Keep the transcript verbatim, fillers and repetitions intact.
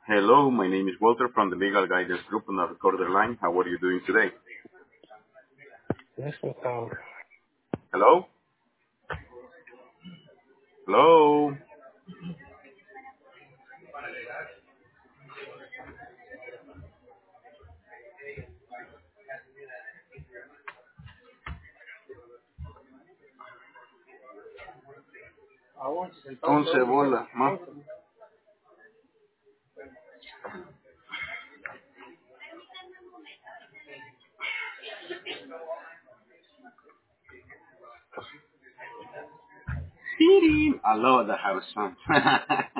Hello, my name is Walter from the Legal Guidance Group on the recorder line. How are you doing today? Yes, um, Hello? Hello? Once bola, ma. I love that have a son.